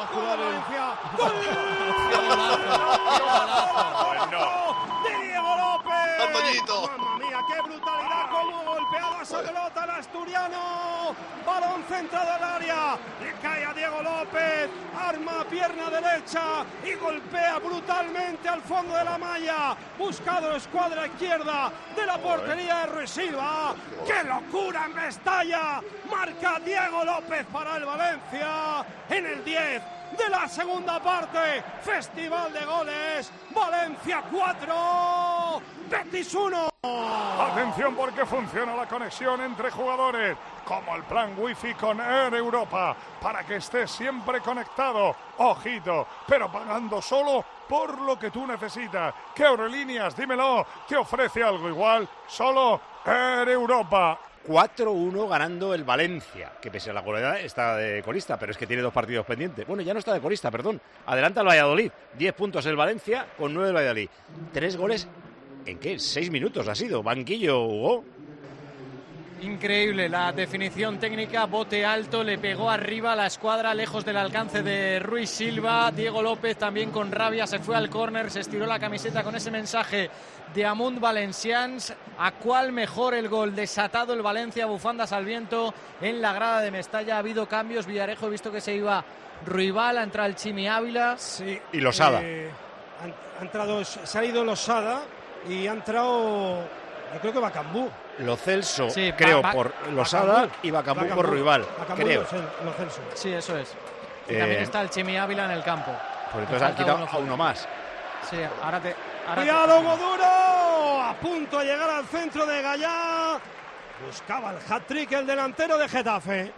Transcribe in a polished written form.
jugar Valencia. ¡Gol! ¡De Diego López! ¡Mamma mía, qué brutalidad! ¡Cómo golpeaba esa pelota el asturiano! Balón centrado al área. Le cae a Diego López. Arma pierna derecha y golpea brutalmente al fondo de la malla. Buscado escuadra izquierda de la portería de Ruiz Silva. ¡Qué locura en Mestalla! Marca Diego López para el Valencia en el 10 de la segunda parte. Festival de goles. Valencia 4, Betis 1. Atención porque funciona la conexión entre jugadores, como el plan Wi-Fi con Air Europa, para que estés siempre conectado. Ojito, pero pagando solo por lo que tú necesitas. ¿Qué aerolíneas? Dímelo, ¿te ofrece algo igual? Solo Air Europa. 4-1 ganando el Valencia, que pese a la goleada está de colista, pero es que tiene 2 partidos pendientes. Bueno, ya no está de colista, perdón. Adelanta el Valladolid. 10 puntos el Valencia con 9 el Valladolid. 3 goles en ¿qué? 6 minutos ha sido. Banquillo, Hugo. Increíble la definición técnica, bote alto, le pegó arriba a la escuadra, lejos del alcance de Ruiz Silva. Diego López también con rabia se fue al córner, se estiró la camiseta con ese mensaje de Amunt Valencians. ¿A cuál mejor el gol? Desatado el Valencia, bufandas al viento en la grada de Mestalla. Ha habido cambios, Villarejo, he visto que se iba Ruibal, ha entrado el Chimi Ávila. Sí, y Losada. Ha entrado, se ha ido Losada y ha entrado, yo creo que Bacambú. Lo Celso, Sí, creo, por Losada y Bacambú por Ruibal, creo. Lo Celso. Sí, eso es. Y también está el Chimi Ávila en el campo. Pues entonces han quitado a uno más. Sí, ahora ¡Cuidado, Goduro! A punto de llegar al centro de Gallá. Buscaba el hat-trick el delantero de Getafe.